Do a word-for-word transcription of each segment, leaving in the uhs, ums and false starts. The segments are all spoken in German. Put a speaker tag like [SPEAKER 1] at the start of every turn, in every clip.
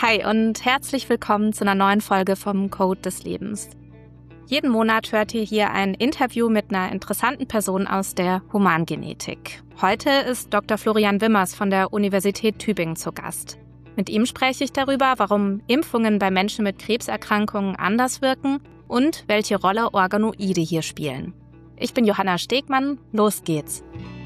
[SPEAKER 1] Hi und herzlich willkommen zu einer neuen Folge vom Code des Lebens. Jeden Monat hört ihr hier ein Interview mit einer interessanten Person aus der Humangenetik. Heute ist Doktor Florian Wimmers von der Universität Tübingen zu Gast. Mit ihm spreche ich darüber, warum Impfungen bei Menschen mit Krebserkrankungen anders wirken und welche Rolle Organoide hier spielen. Ich bin Johanna Stegmann, los geht's.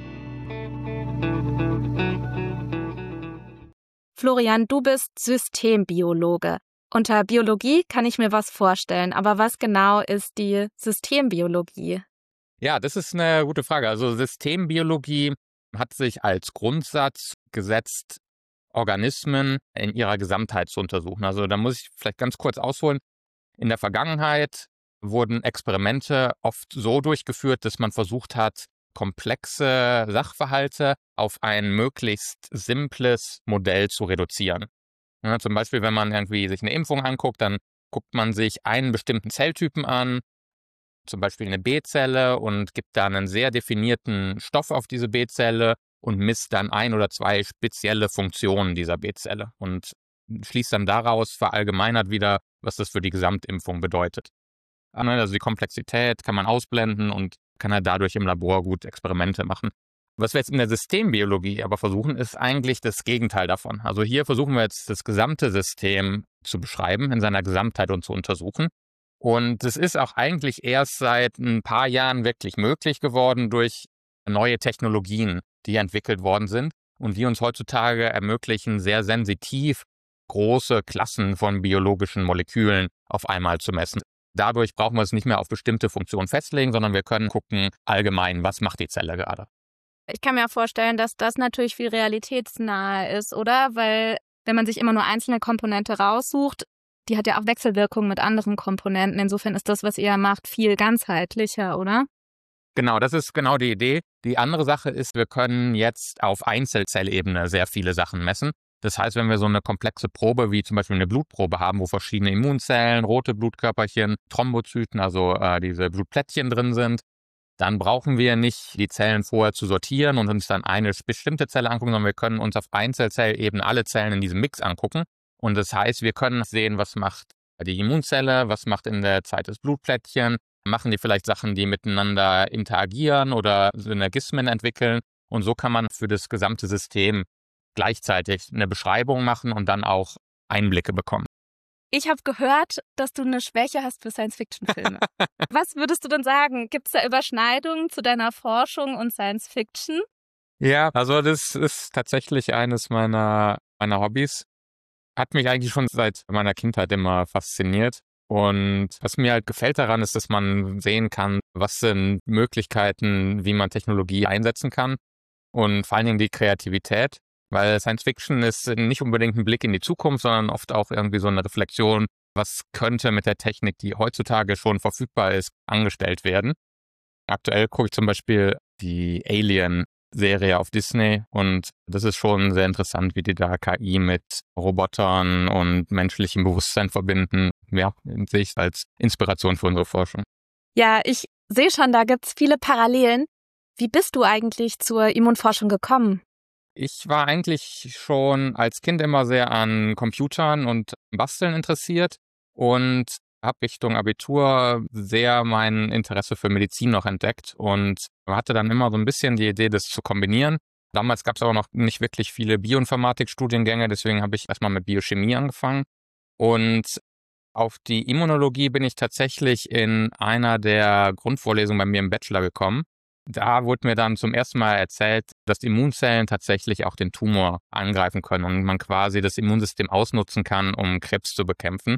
[SPEAKER 1] Florian, du bist Systembiologe. Unter Biologie kann ich mir was vorstellen, aber was genau ist die Systembiologie?
[SPEAKER 2] Ja, das ist eine gute Frage. Also Systembiologie hat sich als Grundsatz gesetzt, Organismen in ihrer Gesamtheit zu untersuchen. Also da muss ich vielleicht ganz kurz ausholen. In der Vergangenheit wurden Experimente oft so durchgeführt, dass man versucht hat, komplexe Sachverhalte auf ein möglichst simples Modell zu reduzieren. Ja, zum Beispiel, wenn man irgendwie sich eine Impfung anguckt, dann guckt man sich einen bestimmten Zelltypen an, zum Beispiel eine B-Zelle, und gibt dann einen sehr definierten Stoff auf diese B-Zelle und misst dann ein oder zwei spezielle Funktionen dieser B-Zelle und schließt dann daraus verallgemeinert wieder, was das für die Gesamtimpfung bedeutet. Also die Komplexität kann man ausblenden und kann halt dadurch im Labor gut Experimente machen. Was wir jetzt in der Systembiologie aber versuchen, ist eigentlich das Gegenteil davon. Also hier versuchen wir jetzt das gesamte System zu beschreiben, in seiner Gesamtheit und zu untersuchen. Und es ist auch eigentlich erst seit ein paar Jahren wirklich möglich geworden durch neue Technologien, die entwickelt worden sind und die uns heutzutage ermöglichen, sehr sensitiv große Klassen von biologischen Molekülen auf einmal zu messen. Dadurch brauchen wir es nicht mehr auf bestimmte Funktionen festlegen, sondern wir können gucken allgemein, was macht die Zelle gerade.
[SPEAKER 1] Ich kann mir auch vorstellen, dass das natürlich viel realitätsnahe ist, oder? Weil wenn man sich immer nur einzelne Komponente raussucht, die hat ja auch Wechselwirkungen mit anderen Komponenten. Insofern ist das, was ihr macht, viel ganzheitlicher, oder?
[SPEAKER 2] Genau, das ist genau die Idee. Die andere Sache ist, wir können jetzt auf Einzelzellebene sehr viele Sachen messen. Das heißt, wenn wir so eine komplexe Probe wie zum Beispiel eine Blutprobe haben, wo verschiedene Immunzellen, rote Blutkörperchen, Thrombozyten, also äh, diese Blutplättchen drin sind, dann brauchen wir nicht die Zellen vorher zu sortieren und uns dann eine bestimmte Zelle angucken, sondern wir können uns auf Einzelzellebene alle Zellen in diesem Mix angucken. Und das heißt, wir können sehen, was macht die Immunzelle, was macht in der Zeit das Blutplättchen, machen die vielleicht Sachen, die miteinander interagieren oder Synergismen entwickeln. Und so kann man für das gesamte System gleichzeitig eine Beschreibung machen und dann auch Einblicke bekommen.
[SPEAKER 1] Ich habe gehört, dass du eine Schwäche hast für Science-Fiction-Filme. Was würdest du denn sagen? Gibt es da Überschneidungen zu deiner Forschung und Science-Fiction?
[SPEAKER 2] Ja, also das ist tatsächlich eines meiner, meiner Hobbys. Hat mich eigentlich schon seit meiner Kindheit immer fasziniert. Und was mir halt gefällt daran ist, dass man sehen kann, was sind Möglichkeiten, wie man Technologie einsetzen kann und vor allen Dingen die Kreativität. Weil Science Fiction ist nicht unbedingt ein Blick in die Zukunft, sondern oft auch irgendwie so eine Reflexion, was könnte mit der Technik, die heutzutage schon verfügbar ist, angestellt werden. Aktuell gucke ich zum Beispiel die Alien-Serie auf Disney und das ist schon sehr interessant, wie die da K I mit Robotern und menschlichem Bewusstsein verbinden. Ja, sehe ich als Inspiration für unsere Forschung.
[SPEAKER 1] Ja, ich sehe schon, da gibt es viele Parallelen. Wie bist du eigentlich zur Immunforschung gekommen?
[SPEAKER 2] Ich war eigentlich schon als Kind immer sehr an Computern und Basteln interessiert und habe Richtung Abitur sehr mein Interesse für Medizin noch entdeckt und hatte dann immer so ein bisschen die Idee, das zu kombinieren. Damals gab es aber noch nicht wirklich viele Bioinformatik-Studiengänge, deswegen habe ich erstmal mit Biochemie angefangen. Und auf die Immunologie bin ich tatsächlich in einer der Grundvorlesungen bei mir im Bachelor gekommen. Da wurde mir dann zum ersten Mal erzählt, dass die Immunzellen tatsächlich auch den Tumor angreifen können und man quasi das Immunsystem ausnutzen kann, um Krebs zu bekämpfen.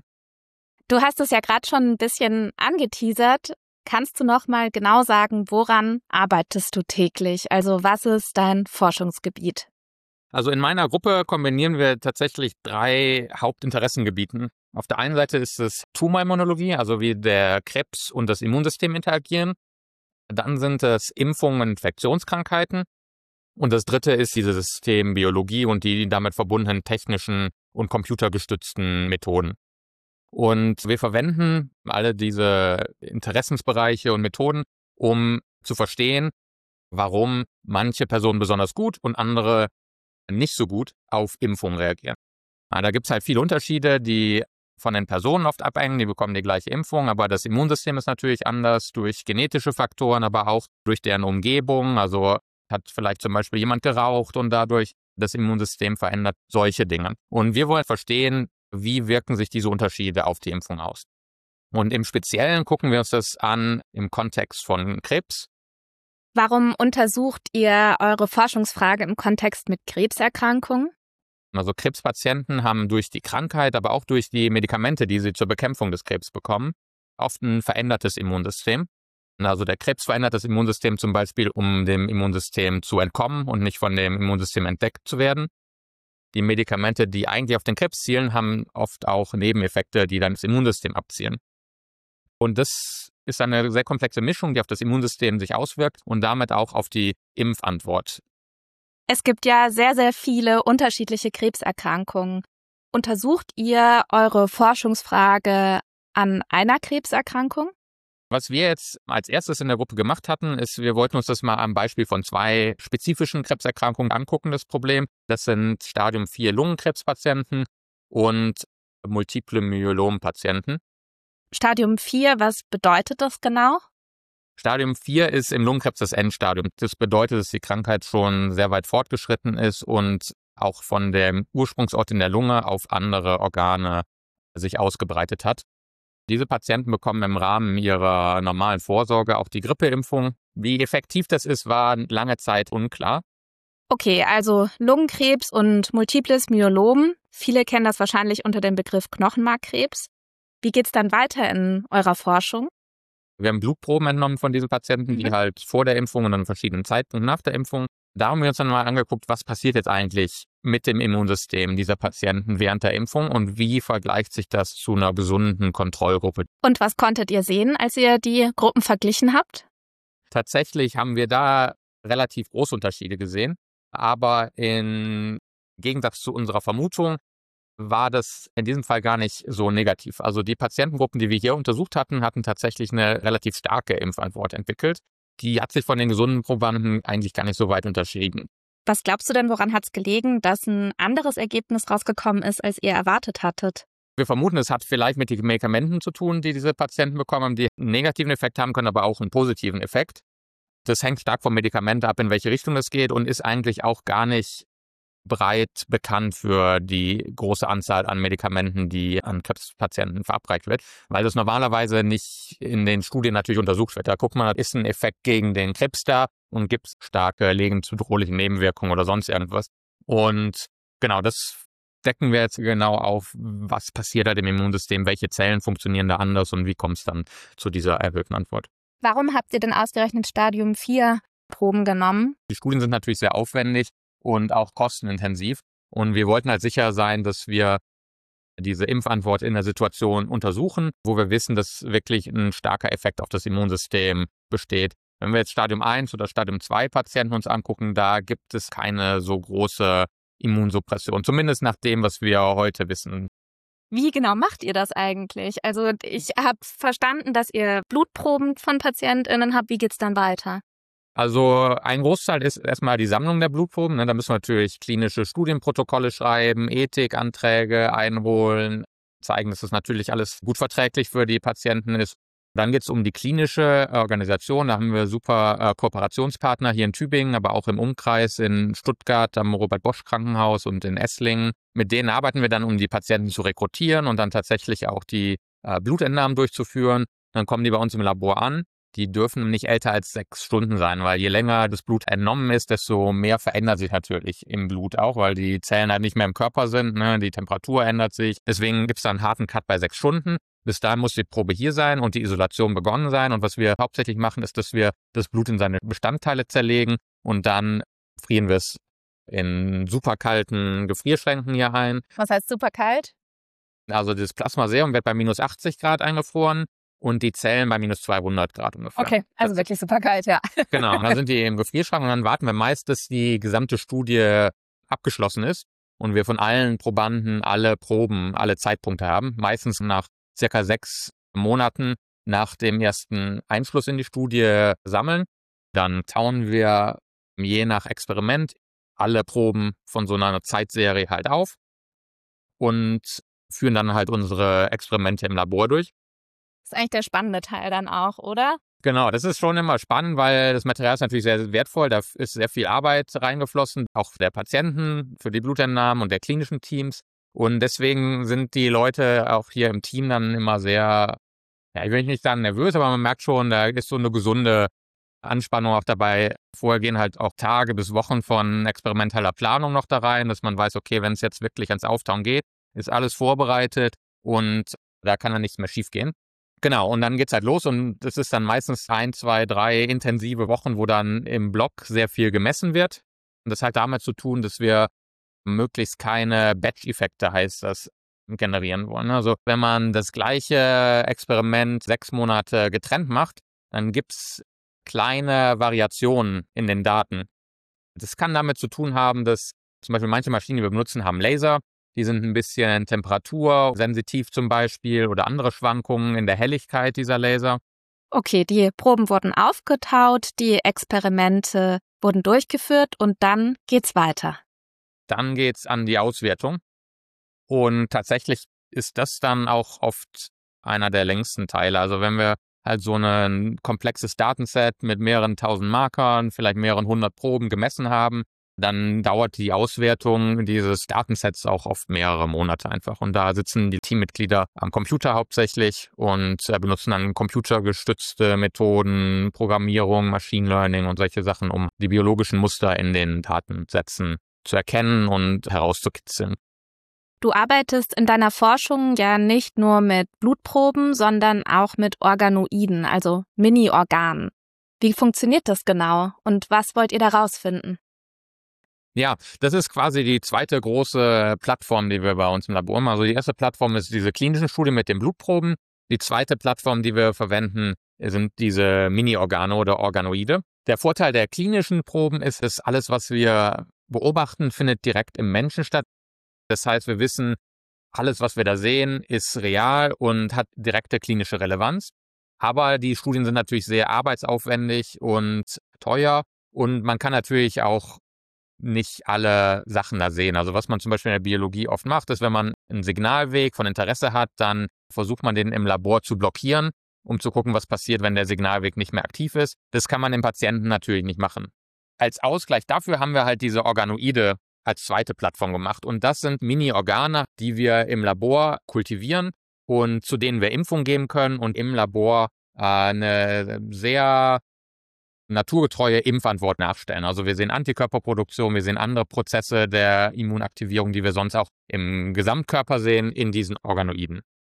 [SPEAKER 1] Du hast es ja gerade schon ein bisschen angeteasert. Kannst du noch mal genau sagen, woran arbeitest du täglich? Also was ist dein Forschungsgebiet?
[SPEAKER 2] Also in meiner Gruppe kombinieren wir tatsächlich drei Hauptinteressengebieten. Auf der einen Seite ist es Tumorimmunologie, also wie der Krebs und das Immunsystem interagieren. Dann sind es Impfungen und Infektionskrankheiten. Und das dritte ist diese Systembiologie und die damit verbundenen technischen und computergestützten Methoden. Und wir verwenden alle diese Interessensbereiche und Methoden, um zu verstehen, warum manche Personen besonders gut und andere nicht so gut auf Impfungen reagieren. Ja, da gibt es halt viele Unterschiede, die von den Personen oft abhängen, die bekommen die gleiche Impfung, aber das Immunsystem ist natürlich anders durch genetische Faktoren, aber auch durch deren Umgebung. Also hat vielleicht zum Beispiel jemand geraucht und dadurch das Immunsystem verändert, solche Dinge. Und wir wollen verstehen, wie wirken sich diese Unterschiede auf die Impfung aus. Und im Speziellen gucken wir uns das an im Kontext von Krebs.
[SPEAKER 1] Warum untersucht ihr eure Forschungsfrage im Kontext mit Krebserkrankungen?
[SPEAKER 2] Also Krebspatienten haben durch die Krankheit, aber auch durch die Medikamente, die sie zur Bekämpfung des Krebs bekommen, oft ein verändertes Immunsystem. Also der Krebs verändert das Immunsystem zum Beispiel, um dem Immunsystem zu entkommen und nicht von dem Immunsystem entdeckt zu werden. Die Medikamente, die eigentlich auf den Krebs zielen, haben oft auch Nebeneffekte, die dann das Immunsystem abzielen. Und das ist eine sehr komplexe Mischung, die auf das Immunsystem sich auswirkt und damit auch auf die Impfantwort.
[SPEAKER 1] Es gibt ja sehr, sehr viele unterschiedliche Krebserkrankungen. Untersucht ihr eure Forschungsfrage an einer Krebserkrankung?
[SPEAKER 2] Was wir jetzt als erstes in der Gruppe gemacht hatten, ist, wir wollten uns das mal am Beispiel von zwei spezifischen Krebserkrankungen angucken, das Problem. Das sind Stadium vier Lungenkrebspatienten und Multiple Myelom-Patienten.
[SPEAKER 1] Stadium vier, was bedeutet das genau?
[SPEAKER 2] Stadium vier ist im Lungenkrebs das Endstadium. Das bedeutet, dass die Krankheit schon sehr weit fortgeschritten ist und auch von dem Ursprungsort in der Lunge auf andere Organe sich ausgebreitet hat. Diese Patienten bekommen im Rahmen ihrer normalen Vorsorge auch die Grippeimpfung. Wie effektiv das ist, war lange Zeit unklar.
[SPEAKER 1] Okay, also Lungenkrebs und Multiples Myelom. Viele kennen das wahrscheinlich unter dem Begriff Knochenmarkkrebs. Wie geht's dann weiter in eurer Forschung?
[SPEAKER 2] Wir haben Blutproben entnommen von diesen Patienten, die
[SPEAKER 1] Mhm.
[SPEAKER 2] halt vor der Impfung und an verschiedenen Zeitpunkten nach der Impfung. Da haben wir uns dann mal angeguckt, was passiert jetzt eigentlich mit dem Immunsystem dieser Patienten während der Impfung und wie vergleicht sich das zu einer gesunden Kontrollgruppe.
[SPEAKER 1] Und was konntet ihr sehen, als ihr die Gruppen verglichen habt?
[SPEAKER 2] Tatsächlich haben wir da relativ große Unterschiede gesehen, aber im Gegensatz zu unserer Vermutung war das in diesem Fall gar nicht so negativ. Also die Patientengruppen, die wir hier untersucht hatten, hatten tatsächlich eine relativ starke Impfantwort entwickelt. Die hat sich von den gesunden Probanden eigentlich gar nicht so weit unterschieden.
[SPEAKER 1] Was glaubst du denn, woran hat es gelegen, dass ein anderes Ergebnis rausgekommen ist, als ihr erwartet hattet?
[SPEAKER 2] Wir vermuten, es hat vielleicht mit den Medikamenten zu tun, die diese Patienten bekommen haben, die einen negativen Effekt haben können, aber auch einen positiven Effekt. Das hängt stark vom Medikament ab, in welche Richtung es geht und ist eigentlich auch gar nicht breit bekannt für die große Anzahl an Medikamenten, die an Krebspatienten verabreicht wird, weil das normalerweise nicht in den Studien natürlich untersucht wird. Da guckt man, ist ein Effekt gegen den Krebs da und gibt es starke lebensbedrohliche Nebenwirkungen oder sonst irgendwas. Und genau, das decken wir jetzt genau auf, was passiert da dem Immunsystem, welche Zellen funktionieren da anders und wie kommt es dann zu dieser erhöhten Antwort.
[SPEAKER 1] Warum habt ihr denn ausgerechnet Stadium vier Proben genommen?
[SPEAKER 2] Die Studien sind natürlich sehr aufwendig und auch kostenintensiv. Und wir wollten halt sicher sein, dass wir diese Impfantwort in der Situation untersuchen, wo wir wissen, dass wirklich ein starker Effekt auf das Immunsystem besteht. Wenn wir jetzt Stadium eins oder Stadium zwei Patienten uns angucken, da gibt es keine so große Immunsuppression, zumindest nach dem, was wir heute wissen.
[SPEAKER 1] Wie genau macht ihr das eigentlich? Also ich habe verstanden, dass ihr Blutproben von PatientInnen habt. Wie geht's dann weiter?
[SPEAKER 2] Also ein Großteil ist erstmal die Sammlung der Blutproben. Da müssen wir natürlich klinische Studienprotokolle schreiben, Ethikanträge einholen, zeigen, dass das natürlich alles gut verträglich für die Patienten ist. Dann geht es um die klinische Organisation. Da haben wir super äh, Kooperationspartner hier in Tübingen, aber auch im Umkreis in Stuttgart am Robert-Bosch-Krankenhaus und in Esslingen. Mit denen arbeiten wir dann, um die Patienten zu rekrutieren und dann tatsächlich auch die äh, Blutentnahmen durchzuführen. Dann kommen die bei uns im Labor an. Die dürfen nicht älter als sechs Stunden sein, weil je länger das Blut entnommen ist, desto mehr verändert sich natürlich im Blut auch, weil die Zellen halt nicht mehr im Körper sind, ne? Die Temperatur ändert sich. Deswegen gibt es da einen harten Cut bei sechs Stunden. Bis dahin muss die Probe hier sein und die Isolation begonnen sein. Und was wir hauptsächlich machen, ist, dass wir das Blut in seine Bestandteile zerlegen und dann frieren wir es in superkalten Gefrierschränken hier ein.
[SPEAKER 1] Was heißt super kalt?
[SPEAKER 2] Also das Plasmaserum wird bei minus achtzig Grad eingefroren. Und die Zellen bei minus zweihundert Grad ungefähr.
[SPEAKER 1] Okay, also
[SPEAKER 2] das
[SPEAKER 1] wirklich super kalt, ja.
[SPEAKER 2] Genau, dann sind die im Gefrierschrank und dann warten wir meist, dass die gesamte Studie abgeschlossen ist und wir von allen Probanden alle Proben, alle Zeitpunkte haben. Meistens nach circa sechs Monaten nach dem ersten Einschluss in die Studie sammeln. Dann tauen wir je nach Experiment alle Proben von so einer Zeitserie halt auf. und führen dann halt unsere Experimente im Labor durch.
[SPEAKER 1] Das ist eigentlich der spannende Teil dann auch, oder?
[SPEAKER 2] Genau, das ist schon immer spannend, weil das Material ist natürlich sehr wertvoll. Da ist sehr viel Arbeit reingeflossen, auch der Patienten, für die Blutentnahmen und der klinischen Teams. Und deswegen sind die Leute auch hier im Team dann immer sehr, ja, ich will nicht sagen nervös, aber man merkt schon, da ist so eine gesunde Anspannung auch dabei. Vorher gehen halt auch Tage bis Wochen von experimenteller Planung noch da rein, dass man weiß, okay, wenn es jetzt wirklich ans Auftauen geht, ist alles vorbereitet und da kann dann nichts mehr schiefgehen. Genau, und dann geht's halt los und das ist dann meistens ein, zwei, drei intensive Wochen, wo dann im Block sehr viel gemessen wird. Und das hat damit zu tun, dass wir möglichst keine Batch-Effekte, heißt das, generieren wollen. Also wenn man das gleiche Experiment sechs Monate getrennt macht, dann gibt's kleine Variationen in den Daten. Das kann damit zu tun haben, dass zum Beispiel manche Maschinen, die wir benutzen, haben Laser. Die sind ein bisschen temperatursensitiv zum Beispiel oder andere Schwankungen in der Helligkeit dieser Laser.
[SPEAKER 1] Okay, die Proben wurden aufgetaut, die Experimente wurden durchgeführt und dann geht's weiter.
[SPEAKER 2] Dann geht's an die Auswertung. Und tatsächlich ist das dann auch oft einer der längsten Teile. Also wenn wir halt so ein komplexes Datenset mit mehreren tausend Markern, vielleicht mehreren hundert Proben gemessen haben, dann dauert die Auswertung dieses Datensets auch oft mehrere Monate einfach. Und da sitzen die Teammitglieder am Computer hauptsächlich und benutzen dann computergestützte Methoden, Programmierung, Machine Learning und solche Sachen, um die biologischen Muster in den Datensätzen zu erkennen und herauszukitzeln.
[SPEAKER 1] Du arbeitest in deiner Forschung ja nicht nur mit Blutproben, sondern auch mit Organoiden, also Mini-Organen. Wie funktioniert das genau und was wollt ihr da rausfinden?
[SPEAKER 2] Ja, das ist quasi die zweite große Plattform, die wir bei uns im Labor haben. Also die erste Plattform ist diese klinischen Studien mit den Blutproben. Die zweite Plattform, die wir verwenden, sind diese Mini-Organe oder Organoide. Der Vorteil der klinischen Proben ist, dass alles, was wir beobachten, findet direkt im Menschen statt. Das heißt, wir wissen, alles, was wir da sehen, ist real und hat direkte klinische Relevanz. Aber die Studien sind natürlich sehr arbeitsaufwendig und teuer und man kann natürlich auch nicht alle Sachen da sehen. Also was man zum Beispiel in der Biologie oft macht, ist, wenn man einen Signalweg von Interesse hat, dann versucht man den im Labor zu blockieren, um zu gucken, was passiert, wenn der Signalweg nicht mehr aktiv ist. Das kann man im Patienten natürlich nicht machen. Als Ausgleich dafür haben wir halt diese Organoide als zweite Plattform gemacht. Und das sind Mini-Organe, die wir im Labor kultivieren und zu denen wir Impfungen geben können und im Labor äh, eine sehr naturgetreue Impfantwort nachstellen. Also wir sehen Antikörperproduktion, wir sehen andere Prozesse der Immunaktivierung, die wir sonst auch im Gesamtkörper sehen, in diesen Organoiden.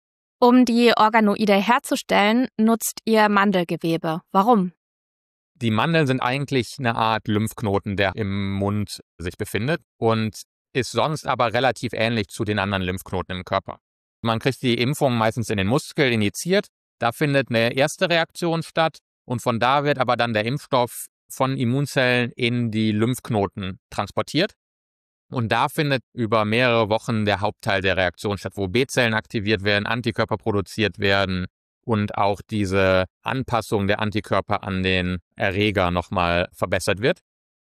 [SPEAKER 1] Um die Organoide herzustellen, nutzt ihr Mandelgewebe. Warum?
[SPEAKER 2] Die Mandeln sind eigentlich eine Art Lymphknoten, der im Mund sich befindet und ist sonst aber relativ ähnlich zu den anderen Lymphknoten im Körper. Man kriegt die Impfung meistens in den Muskel injiziert. Da findet eine erste Reaktion statt und von da wird aber dann der Impfstoff von Immunzellen in die Lymphknoten transportiert. Und da findet über mehrere Wochen der Hauptteil der Reaktion statt, wo B-Zellen aktiviert werden, Antikörper produziert werden und auch diese Anpassung der Antikörper an den Erreger nochmal verbessert wird.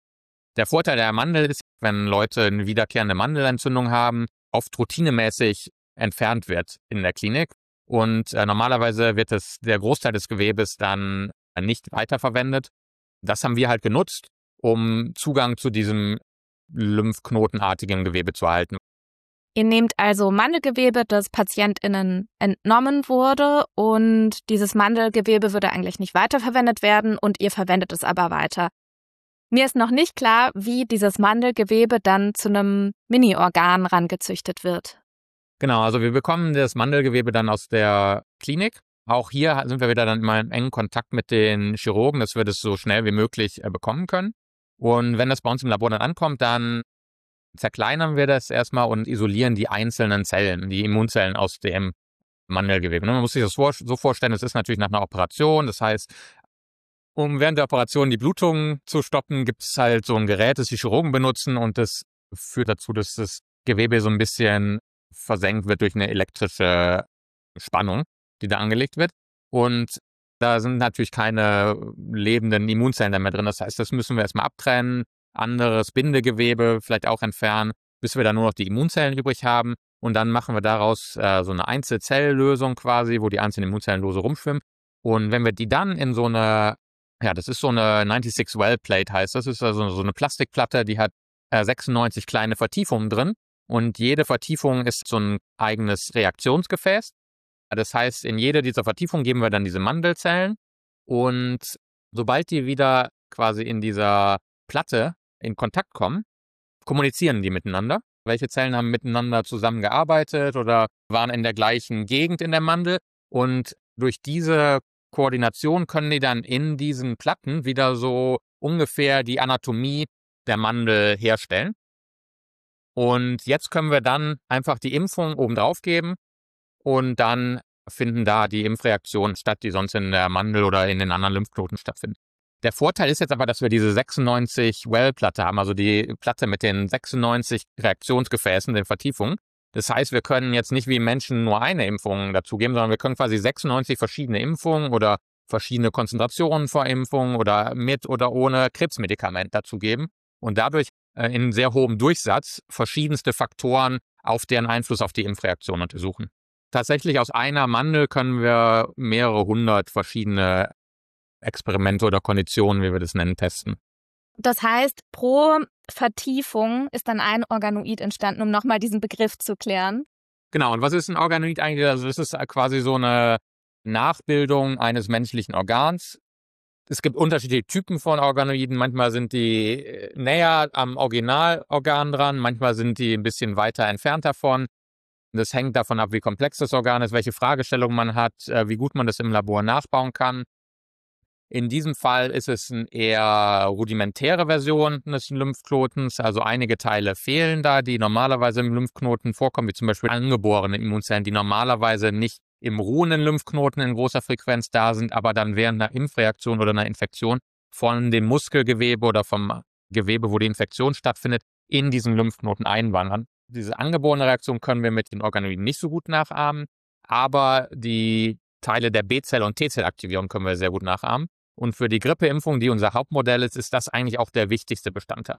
[SPEAKER 2] Der Vorteil der Mandel ist, wenn Leute eine wiederkehrende Mandelentzündung haben, oft routinemäßig entfernt wird in der Klinik. Und äh, normalerweise wird es, der Großteil des Gewebes dann nicht weiterverwendet. Das haben wir halt genutzt, um Zugang zu diesem lymphknotenartigen Gewebe zu erhalten.
[SPEAKER 1] Ihr nehmt also Mandelgewebe, das PatientInnen entnommen wurde und dieses Mandelgewebe würde eigentlich nicht weiterverwendet werden und ihr verwendet es aber weiter. Mir ist noch nicht klar, wie dieses Mandelgewebe dann zu einem Mini-Organ rangezüchtet wird.
[SPEAKER 2] Genau, also wir bekommen das Mandelgewebe dann aus der Klinik. Auch hier sind wir wieder dann immer in engen Kontakt mit den Chirurgen, dass wir das so schnell wie möglich bekommen können. Und wenn das bei uns im Labor dann ankommt, dann zerkleinern wir das erstmal und isolieren die einzelnen Zellen, die Immunzellen aus dem Mandelgewebe. Man muss sich das so vorstellen, das ist natürlich nach einer Operation. Das heißt, um während der Operation die Blutung zu stoppen, gibt es halt so ein Gerät, das die Chirurgen benutzen und das führt dazu, dass das Gewebe so ein bisschen versenkt wird durch eine elektrische Spannung, die da angelegt wird. Und da sind natürlich keine lebenden Immunzellen mehr drin. Das heißt, das müssen wir erstmal abtrennen, anderes Bindegewebe vielleicht auch entfernen, bis wir dann nur noch die Immunzellen übrig haben. Und dann machen wir daraus äh, so eine Einzelzelllösung quasi, wo die einzelnen Immunzellen lose rumschwimmen. Und wenn wir die dann in so eine, ja, das ist so eine sechsundneunzig Well Plate heißt, das ist also so eine Plastikplatte, die hat äh, sechsundneunzig kleine Vertiefungen drin. Und jede Vertiefung ist so ein eigenes Reaktionsgefäß. Das heißt, in jede dieser Vertiefungen geben wir dann diese Mandelzellen. Und sobald die wieder quasi in dieser Platte in Kontakt kommen, kommunizieren die miteinander. Welche Zellen haben miteinander zusammengearbeitet oder waren in der gleichen Gegend in der Mandel. Und durch diese Koordination können die dann in diesen Platten wieder so ungefähr die Anatomie der Mandel herstellen. Und jetzt können wir dann einfach die Impfung oben drauf geben und dann finden da die Impfreaktionen statt, die sonst in der Mandel oder in den anderen Lymphknoten stattfinden. Der Vorteil ist jetzt aber, dass wir diese sechsundneunzig Well-Platte haben, also die Platte mit den sechsundneunzig Reaktionsgefäßen, den Vertiefungen. Das heißt, wir können jetzt nicht wie Menschen nur eine Impfung dazugeben, sondern wir können quasi sechsundneunzig verschiedene Impfungen oder verschiedene Konzentrationen vor Impfungen oder mit oder ohne Krebsmedikament dazugeben und dadurch äh, in sehr hohem Durchsatz verschiedenste Faktoren auf deren Einfluss auf die Impfreaktion untersuchen. Tatsächlich aus einer Mandel können wir mehrere hundert verschiedene Experimente oder Konditionen, wie wir das nennen, testen.
[SPEAKER 1] Das heißt, pro Vertiefung ist dann ein Organoid entstanden, um nochmal diesen Begriff zu klären.
[SPEAKER 2] Genau, und was ist ein Organoid eigentlich? Also das ist quasi so eine Nachbildung eines menschlichen Organs. Es gibt unterschiedliche Typen von Organoiden. Manchmal sind die näher am Originalorgan dran, manchmal sind die ein bisschen weiter entfernt davon. Das hängt davon ab, wie komplex das Organ ist, welche Fragestellungen man hat, wie gut man das im Labor nachbauen kann. In diesem Fall ist es eine eher rudimentäre Version des Lymphknotens, also einige Teile fehlen da, die normalerweise im Lymphknoten vorkommen, wie zum Beispiel angeborene Immunzellen, die normalerweise nicht im ruhenden Lymphknoten in großer Frequenz da sind, aber dann während einer Impfreaktion oder einer Infektion von dem Muskelgewebe oder vom Gewebe, wo die Infektion stattfindet, in diesen Lymphknoten einwandern. Diese angeborene Reaktion können wir mit den Organoiden nicht so gut nachahmen, aber die Teile der B-Zell- und T-Zellaktivierung können wir sehr gut nachahmen. Und für die Grippeimpfung, die unser Hauptmodell ist, ist das eigentlich auch der wichtigste Bestandteil.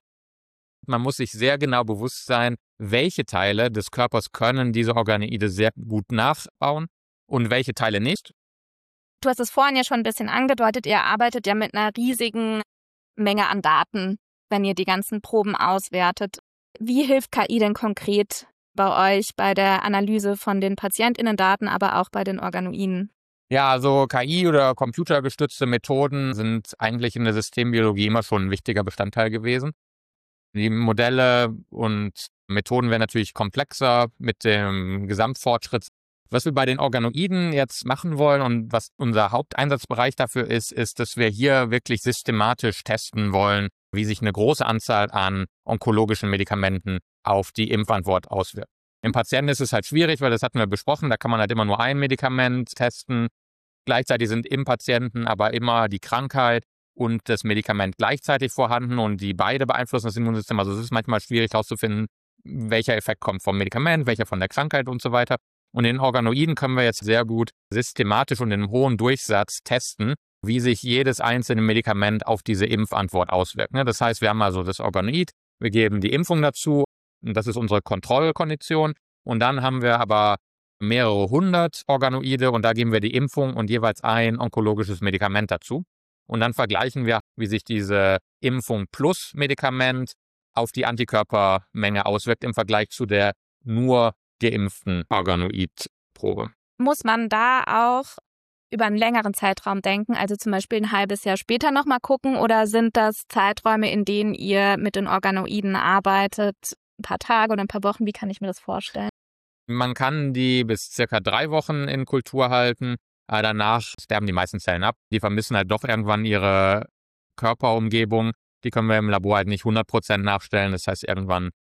[SPEAKER 2] Man muss sich sehr genau bewusst sein, welche Teile des Körpers können diese Organoide sehr gut nachbauen und welche Teile nicht.
[SPEAKER 1] Du hast es vorhin ja schon ein bisschen angedeutet, ihr arbeitet ja mit einer riesigen Menge an Daten, wenn ihr die ganzen Proben auswertet. Wie hilft K I denn konkret bei euch bei der Analyse von den PatientInnen-Daten, aber auch bei den Organoiden?
[SPEAKER 2] Ja, also K I oder computergestützte Methoden sind eigentlich in der Systembiologie immer schon ein wichtiger Bestandteil gewesen. Die Modelle und Methoden werden natürlich komplexer mit dem Gesamtfortschritt. Was wir bei den Organoiden jetzt machen wollen und was unser Haupteinsatzbereich dafür ist, ist, dass wir hier wirklich systematisch testen wollen, wie sich eine große Anzahl an onkologischen Medikamenten auf die Impfantwort auswirkt. Im Patienten ist es halt schwierig, weil das hatten wir besprochen, da kann man halt immer nur ein Medikament testen. Gleichzeitig sind im Patienten aber immer die Krankheit und das Medikament gleichzeitig vorhanden und die beide beeinflussen das Immunsystem. Also es ist manchmal schwierig herauszufinden, welcher Effekt kommt vom Medikament, welcher von der Krankheit und so weiter. Und in Organoiden können wir jetzt sehr gut systematisch und in einem hohen Durchsatz testen, wie sich jedes einzelne Medikament auf diese Impfantwort auswirkt. Das heißt, wir haben also das Organoid, wir geben die Impfung dazu, und das ist unsere Kontrollkondition. Und dann haben wir aber mehrere hundert Organoide und da geben wir die Impfung und jeweils ein onkologisches Medikament dazu. Und dann vergleichen wir, wie sich diese Impfung plus Medikament auf die Antikörpermenge auswirkt im Vergleich zu der nur geimpften Organoidprobe.
[SPEAKER 1] Muss man da auch über einen längeren Zeitraum denken, also zum Beispiel ein halbes Jahr später nochmal gucken, oder sind das Zeiträume, in denen ihr mit den Organoiden arbeitet, ein paar Tage oder ein paar Wochen? Wie kann ich mir das vorstellen?
[SPEAKER 2] Man kann die bis circa drei Wochen in Kultur halten. Aber danach sterben die meisten Zellen ab. Die vermissen halt doch irgendwann ihre Körperumgebung. Die können wir im Labor halt nicht hundert Prozent nachstellen. Das heißt, irgendwann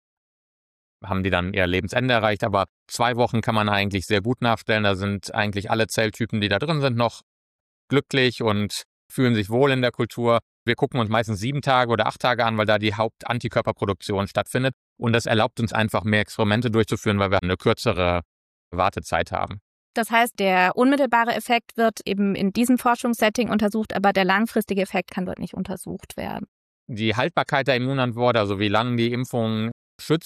[SPEAKER 2] haben die dann ihr Lebensende erreicht. Aber zwei Wochen kann man eigentlich sehr gut nachstellen. Da sind eigentlich alle Zelltypen, die da drin sind, noch glücklich und fühlen sich wohl in der Kultur. Wir gucken uns meistens sieben Tage oder acht Tage an, weil da die Hauptantikörperproduktion stattfindet. Und das erlaubt uns einfach, mehr Experimente durchzuführen, weil wir eine kürzere Wartezeit haben.
[SPEAKER 1] Das heißt, der unmittelbare Effekt wird eben in diesem Forschungssetting untersucht, aber der langfristige Effekt kann dort nicht untersucht werden.
[SPEAKER 2] Die Haltbarkeit der Immunantwort, also wie lange die Impfung schützt,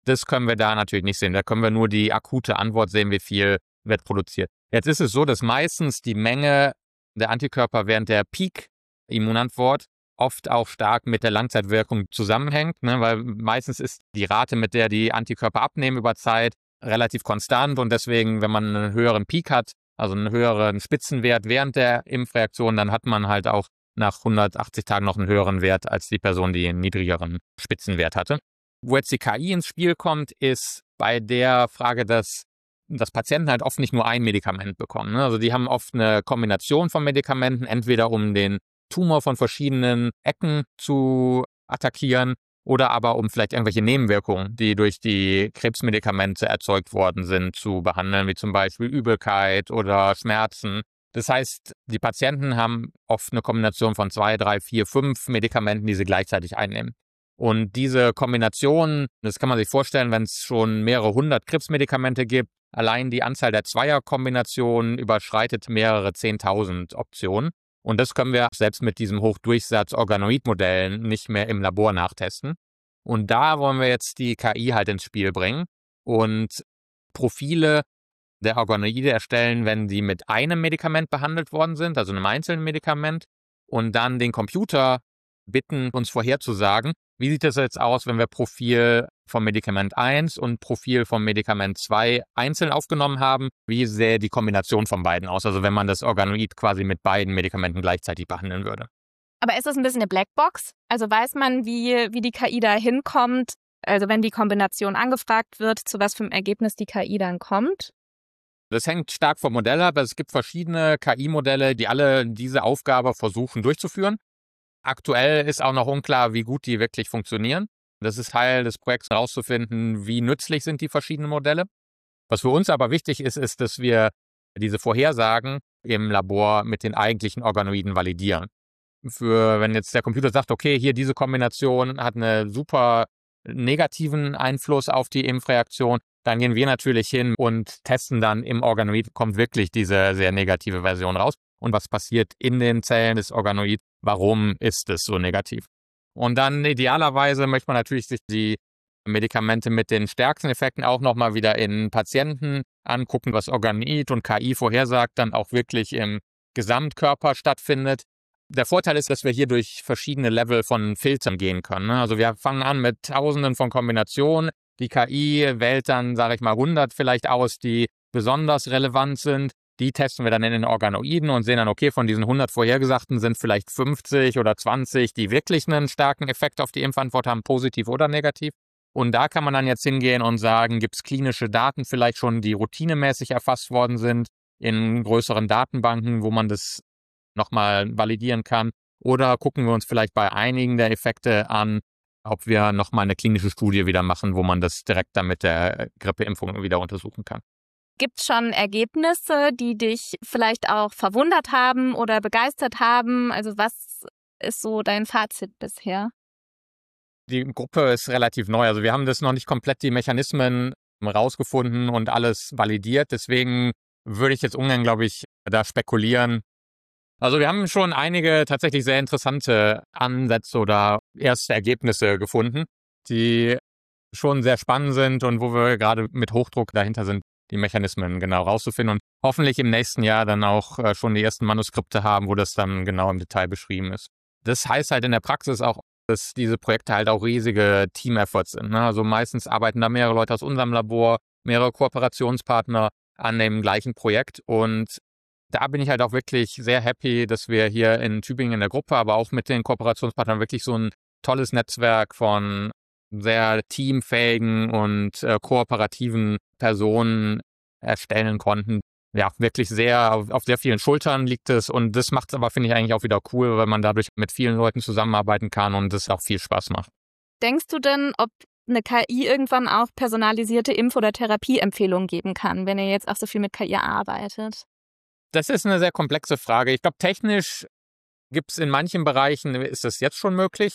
[SPEAKER 2] Das können wir da natürlich nicht sehen. Da können wir nur die akute Antwort sehen, wie viel wird produziert. Jetzt ist es so, dass meistens die Menge der Antikörper während der Peak-Immunantwort oft auch stark mit der Langzeitwirkung zusammenhängt, ne? Weil meistens ist die Rate, mit der die Antikörper abnehmen über Zeit, relativ konstant und deswegen, wenn man einen höheren Peak hat, also einen höheren Spitzenwert während der Impfreaktion, dann hat man halt auch nach hundertachtzig Tagen noch einen höheren Wert als die Person, die einen niedrigeren Spitzenwert hatte. Wo jetzt die K I ins Spiel kommt, ist bei der Frage, dass, dass Patienten halt oft nicht nur ein Medikament bekommen. Ne? Also die haben oft eine Kombination von Medikamenten, entweder um den Tumor von verschiedenen Ecken zu attackieren oder aber um vielleicht irgendwelche Nebenwirkungen, die durch die Krebsmedikamente erzeugt worden sind, zu behandeln, wie zum Beispiel Übelkeit oder Schmerzen. Das heißt, die Patienten haben oft eine Kombination von zwei, drei, vier, fünf Medikamenten, die sie gleichzeitig einnehmen. Und diese Kombination, das kann man sich vorstellen, wenn es schon mehrere hundert Krebsmedikamente gibt, allein die Anzahl der Zweierkombinationen überschreitet mehrere zehntausend Optionen. Und das können wir selbst mit diesem Hochdurchsatz-Organoid-Modellen nicht mehr im Labor nachtesten. Und da wollen wir jetzt die K I halt ins Spiel bringen und Profile der Organoide erstellen, wenn die mit einem Medikament behandelt worden sind, also einem einzelnen Medikament, und dann den Computer bitten, uns vorherzusagen, wie sieht das jetzt aus, wenn wir Profil vom Medikament eins und Profil vom Medikament zwei einzeln aufgenommen haben? Wie sähe die Kombination von beiden aus? Also wenn man das Organoid quasi mit beiden Medikamenten gleichzeitig behandeln würde.
[SPEAKER 1] Aber ist das ein bisschen eine Blackbox? Also weiß man, wie, wie die K I da hinkommt? Also wenn die Kombination angefragt wird, zu was für einem Ergebnis die K I dann kommt?
[SPEAKER 2] Das hängt stark vom Modell ab. Es gibt verschiedene K I-Modelle, die alle diese Aufgabe versuchen durchzuführen. Aktuell ist auch noch unklar, wie gut die wirklich funktionieren. Das ist Teil des Projekts, herauszufinden, wie nützlich sind die verschiedenen Modelle. Was für uns aber wichtig ist, ist, dass wir diese Vorhersagen im Labor mit den eigentlichen Organoiden validieren. Für, wenn jetzt der Computer sagt, okay, hier diese Kombination hat einen super negativen Einfluss auf die Impfreaktion, dann gehen wir natürlich hin und testen dann im Organoid, kommt wirklich diese sehr negative Version raus. Und was passiert in den Zellen des Organoids? Warum ist es so negativ? Und dann idealerweise möchte man natürlich sich die Medikamente mit den stärksten Effekten auch nochmal wieder in Patienten angucken, was Organoid und K I vorhersagt, dann auch wirklich im Gesamtkörper stattfindet. Der Vorteil ist, dass wir hier durch verschiedene Level von Filtern gehen können. Also wir fangen an mit Tausenden von Kombinationen. Die K I wählt dann, sage ich mal, hundert vielleicht aus, die besonders relevant sind. Die testen wir dann in den Organoiden und sehen dann, okay, von diesen hundert vorhergesagten sind vielleicht fünfzig oder zwanzig, die wirklich einen starken Effekt auf die Impfantwort haben, positiv oder negativ. Und da kann man dann jetzt hingehen und sagen, gibt es klinische Daten vielleicht schon, die routinemäßig erfasst worden sind in größeren Datenbanken, wo man das nochmal validieren kann. Oder gucken wir uns vielleicht bei einigen der Effekte an, ob wir nochmal eine klinische Studie wieder machen, wo man das direkt dann mit der Grippeimpfung wieder untersuchen kann.
[SPEAKER 1] Gibt es schon Ergebnisse, die dich vielleicht auch verwundert haben oder begeistert haben? Also was ist so dein Fazit bisher?
[SPEAKER 2] Die Gruppe ist relativ neu. Also wir haben das noch nicht komplett die Mechanismen rausgefunden und alles validiert. Deswegen würde ich jetzt ungern, glaube ich, da spekulieren. Also wir haben schon einige tatsächlich sehr interessante Ansätze oder erste Ergebnisse gefunden, die schon sehr spannend sind und wo wir gerade mit Hochdruck dahinter sind, die Mechanismen genau rauszufinden und hoffentlich im nächsten Jahr dann auch schon die ersten Manuskripte haben, wo das dann genau im Detail beschrieben ist. Das heißt halt in der Praxis auch, dass diese Projekte halt auch riesige Team-Efforts sind. Ne? Also meistens arbeiten da mehrere Leute aus unserem Labor, mehrere Kooperationspartner an dem gleichen Projekt und da bin ich halt auch wirklich sehr happy, dass wir hier in Tübingen in der Gruppe, aber auch mit den Kooperationspartnern wirklich so ein tolles Netzwerk von sehr teamfähigen und äh, kooperativen Personen erstellen konnten. Ja, wirklich sehr, auf, auf sehr vielen Schultern liegt es und das macht es aber, finde ich, eigentlich auch wieder cool, weil man dadurch mit vielen Leuten zusammenarbeiten kann und das auch viel Spaß macht.
[SPEAKER 1] Denkst du denn, ob eine K I irgendwann auch personalisierte Impf- oder Therapieempfehlungen geben kann, wenn ihr jetzt auch so viel mit K I arbeitet?
[SPEAKER 2] Das ist eine sehr komplexe Frage. Ich glaube, technisch gibt es in manchen Bereichen, ist das jetzt schon möglich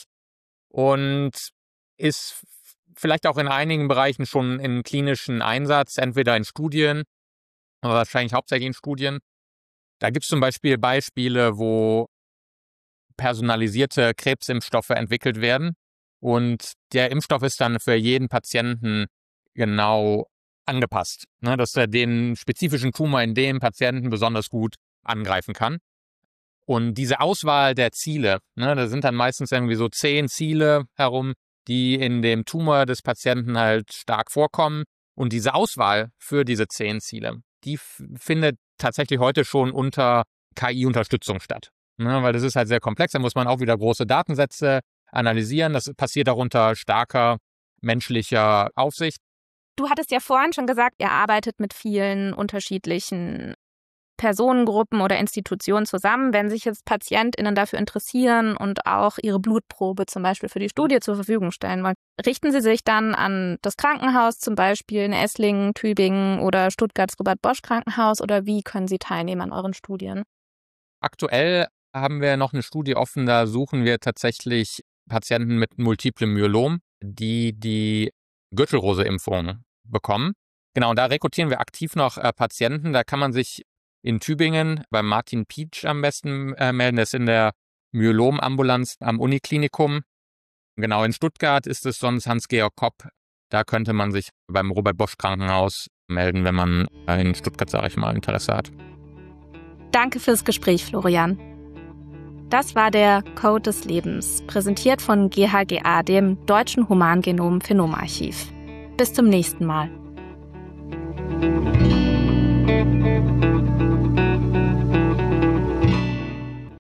[SPEAKER 2] und ist vielleicht auch in einigen Bereichen schon in klinischen Einsatz, entweder in Studien, aber wahrscheinlich hauptsächlich in Studien. Da gibt es zum Beispiel Beispiele, wo personalisierte Krebsimpfstoffe entwickelt werden und der Impfstoff ist dann für jeden Patienten genau angepasst, ne, dass er den spezifischen Tumor in dem Patienten besonders gut angreifen kann. Und diese Auswahl der Ziele, ne, da sind dann meistens irgendwie so zehn Ziele herum, die in dem Tumor des Patienten halt stark vorkommen. Und diese Auswahl für diese zehn Ziele, die f- findet tatsächlich heute schon unter K I-Unterstützung statt. Ne, weil das ist halt sehr komplex, da muss man auch wieder große Datensätze analysieren. Das passiert auch unter starker menschlicher Aufsicht.
[SPEAKER 1] Du hattest ja vorhin schon gesagt, ihr arbeitet mit vielen unterschiedlichen Personengruppen oder Institutionen zusammen. Wenn sich jetzt PatientInnen dafür interessieren und auch ihre Blutprobe zum Beispiel für die Studie zur Verfügung stellen wollen, richten sie sich dann an das Krankenhaus, zum Beispiel in Esslingen, Tübingen oder Stuttgarts Robert-Bosch-Krankenhaus, oder wie können sie teilnehmen an euren Studien?
[SPEAKER 2] Aktuell haben wir noch eine Studie offen, da suchen wir tatsächlich Patienten mit multiplem Myelom, die die Gürtelrose-Impfung bekommen. Genau, und da rekrutieren wir aktiv noch äh, Patienten. Da kann man sich in Tübingen bei Martin Pietsch am besten äh, melden. Der ist in der Myelomambulanz am Uniklinikum. Genau, in Stuttgart ist es sonst Hans-Georg Kopp. Da könnte man sich beim Robert-Bosch-Krankenhaus melden, wenn man äh, in Stuttgart, sage ich mal, Interesse hat.
[SPEAKER 1] Danke fürs Gespräch, Florian. Das war der Code des Lebens, präsentiert von G H G A, dem Deutschen Humangenom-Phänomarchiv. Bis zum nächsten Mal.